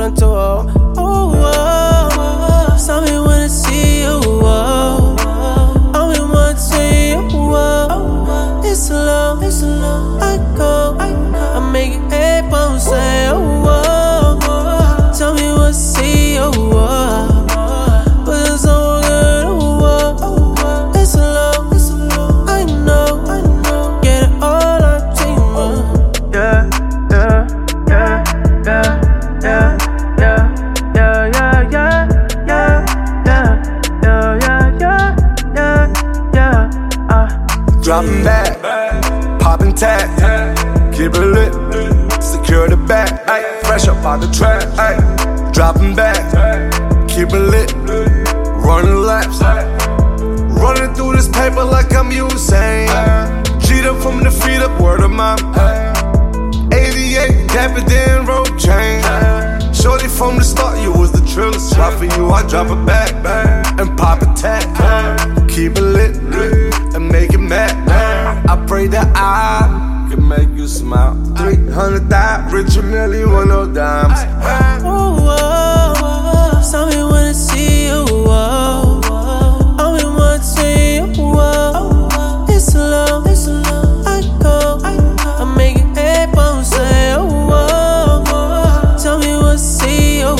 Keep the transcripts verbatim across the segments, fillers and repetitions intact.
one to oh, oh, oh. Tell me when I see you, oh. I'm in one to you, oh. It's low, it's low. I go, I make it eight bones say, oh, oh. Tell me what I see you, oh. But it's so good, oh, oh. It's low, it's low. I know, I know. Get it all on team, oh. Yeah, yeah, yeah, yeah, yeah, yeah, yeah, yeah, yeah, yeah, yeah, yeah, yeah, yeah, yeah, uh. Dropping back, popping tag, keep it lit, secure the bag, ay, fresh up out the track, ay, dropping back, keep it lit, running laps, running through this paper like I'm Usain, Cheetah from the feet up, word of mouth, eighty-eight, dapper then rope chain, shorty from the start, you was the triller, slot for you, I drop it back, and pop a tag, keep it lit, and make it mad. I pray that I can make you smile. three hundred thousand, Richard Millie, one of dimes. Oh, oh, oh. Tell me when I see you, oh. I'm in one to you, oh. It's low, it's low. I go, I make it eight bones say, oh, oh. Tell me what I see you,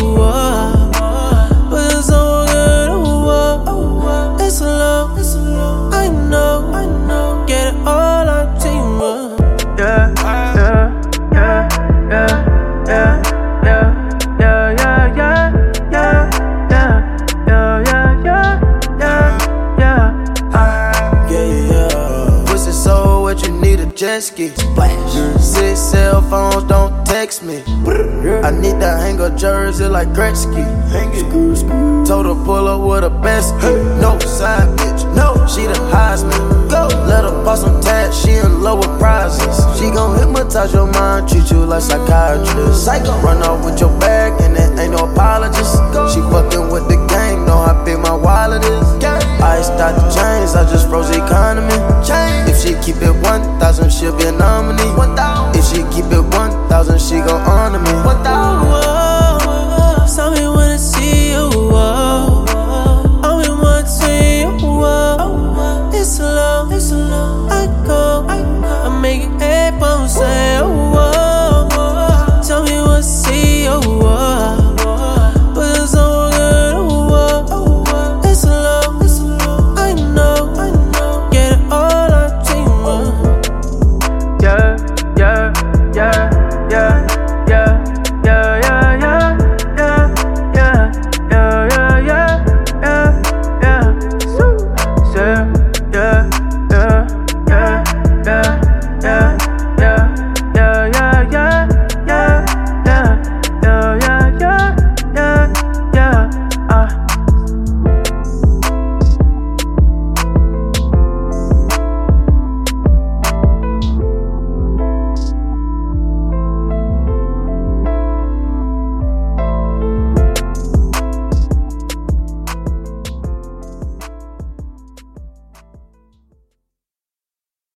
oh. But it's so good, oh, oh. It's low, it's low. I know, I know. Get it all on team, oh. Yeah, yeah, yeah, yeah, yeah, yeah, yeah, yeah, yeah, yeah, yeah, yeah, yeah, yeah, yeah, yeah, yeah. Pussy so wet, you need a jet ski. Splash. Six cell phones, don't text me. I need to hang a jersey like Gretzky. Told her pull up with a best no side bitch, no, she the Heisman. Go, let her bust some tats, she in love with prizes. She gon' hypnotize your mind, treat you like psychiatrist. Psycho, run off